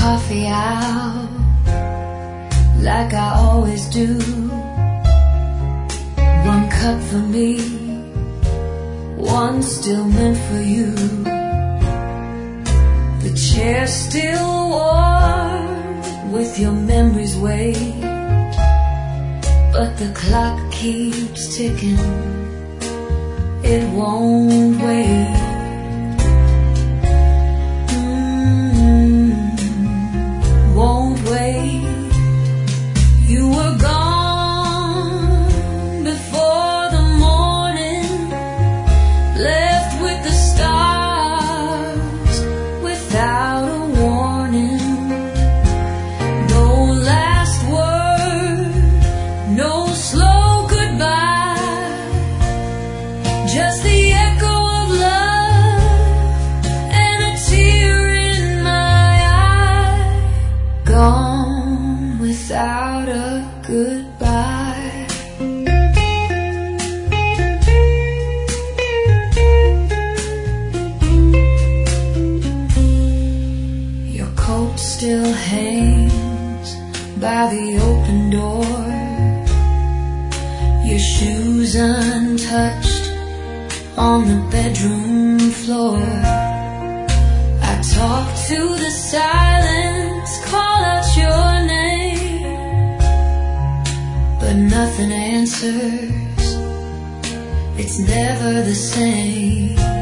coffee out like I always do. One cup for me, one still meant for you. The chair's still warm with your memories weight, but the clock keeps ticking, it won't wait. Won't wait. You were gone before the morning, left with the stars without a warning. No last word, no slow goodbye, just the echo of love and a tear in my eye. Gone without a goodbye. Your coat still hangs by the open door, your shoes untouched on the bedroom floor. I talk to the silence, call out your name, but nothing answers, it's never the same.